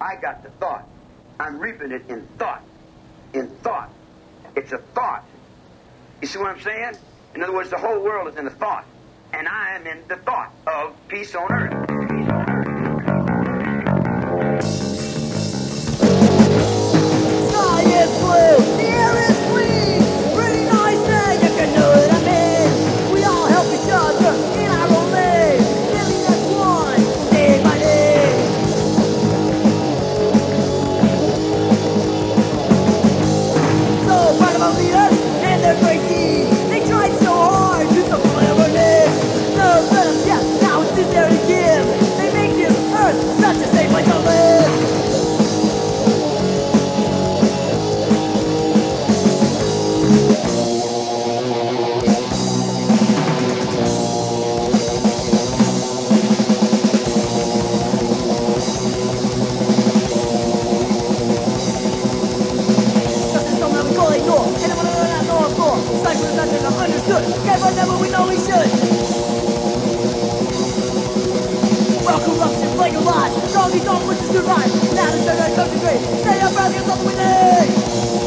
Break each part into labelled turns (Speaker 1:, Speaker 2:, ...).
Speaker 1: I got the thought. I'm reaping it in thought. In thought. It's a thought. You see what I'm saying? In other words, the whole world is in a thought. And I am in the thought of peace on earth.
Speaker 2: Sky is blue, the air is clean. Pretty nice day, if you know what I mean. We all help each other in our own lane, living as one, day by day. So proud of our leaders and their great deeds. They tried so hard to some cleverness. No let them death, now it's there to give. They make this earth such a safe place to live. Understood, get whatever we know we should. Well, corruption, plague of lies, strong these don't push to survive. Now the children come to great, stay up proud, get something we need.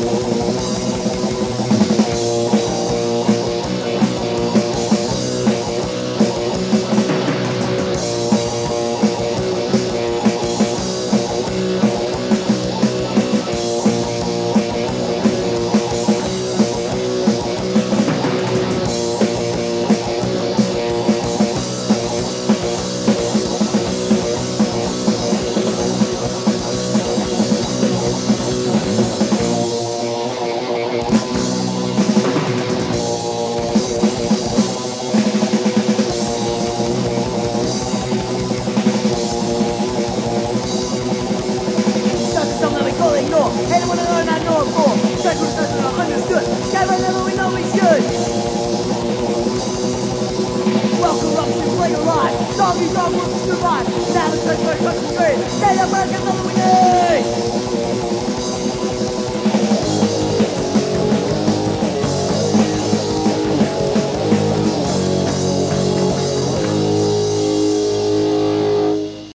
Speaker 2: Anyone and learn I know it for. Check with us and understood. Get whatever we know we should. Well, corruption, play your life. Doggy dog wants to survive. Now the church, stay up, get something we